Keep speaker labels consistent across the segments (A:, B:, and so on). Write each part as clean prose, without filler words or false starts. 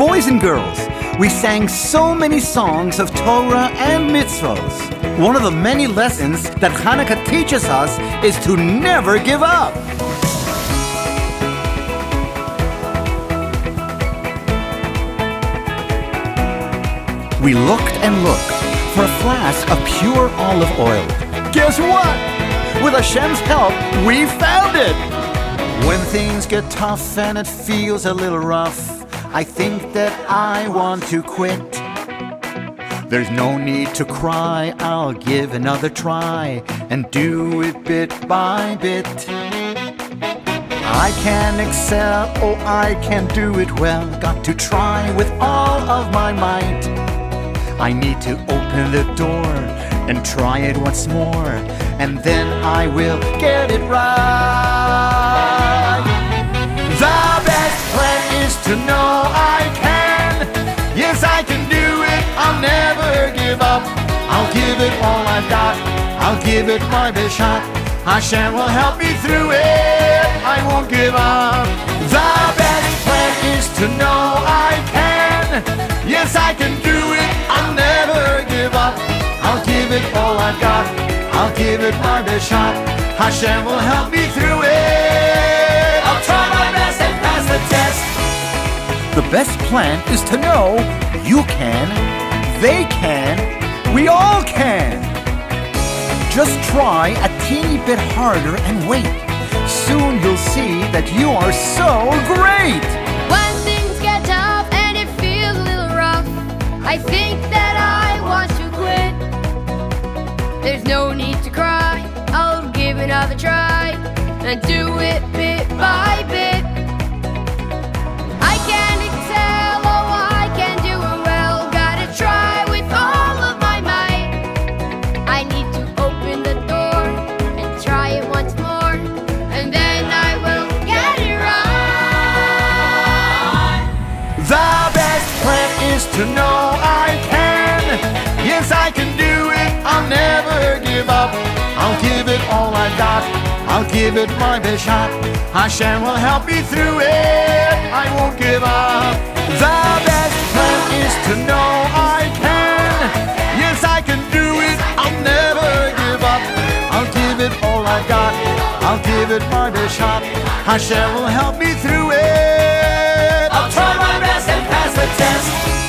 A: Boys and girls, we sang so many songs of Torah and mitzvahs. One of the many lessons that Hanukkah teaches us is to never give up. We looked and looked for a flask of pure olive oil. Guess what? With Hashem's help, we found it! When things get tough and it feels a little rough, I think that I want to quit. There's no need to cry, I'll give another try and do it bit by bit. I can excel, oh I can do it well. Got to try with all of my might. I need to open the door and try it once more, and then I will get it right. The best plan is to know I can. Yes, I can do it, I'll never give up. I'll give it all I've got, I'll give it my best shot. Hashem will help me through it, I won't give up. The best plan is to know I can. Yes, I can do it, I'll never give up. I'll give it all I've got, I'll give it my best shot. Hashem will help me through it. I'll try my best and pass the test. The best plan is to know you can, they can, we all can. Just try a teeny bit harder and wait. Soon you'll see that you are so great.
B: When things get tough and it feels a little rough, I think that I want to quit. There's no need to cry, I'll give another try and do it bit by bit. I can excel, oh I can do it well. Gotta try with all of my might. I need to open the door and try it once more, and then I will get it right.
A: The best plan is to know I can. Yes, I can do it, I'll never give up. I'll give it all I've got, I'll give it my best shot. Hashem will help me through it, I won't give up. The best plan is to know I can. Yes, I can do it, I'll never give up. I'll give it all I've got, I'll give it my best shot. Hashem will help me through it. I'll try my best and pass the test.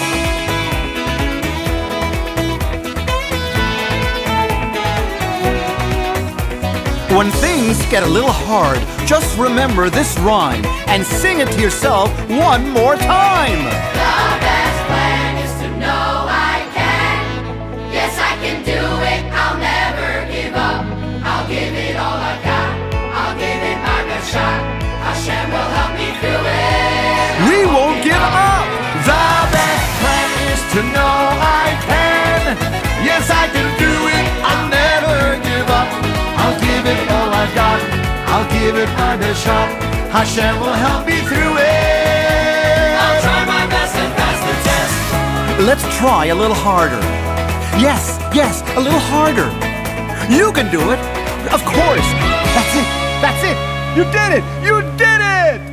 A: When things get a little hard, just remember this rhyme and sing it to yourself one more time.
B: The best plan is to know I can. Yes, I can do it, I'll never give up. I'll give it all I've got, I'll give it my best shot. Hashem will help me through it.
A: We won't give up. The best plan is to know I can. Yes, I can do it, I'll never give up. I'll give it all I've got, I'll give it my best shot. Hashem will help me through it.
B: I'll try my best and pass the test.
A: Let's try a little harder. Yes, yes, a little harder. You can do it. Of course. That's it. That's it. You did it. You did it.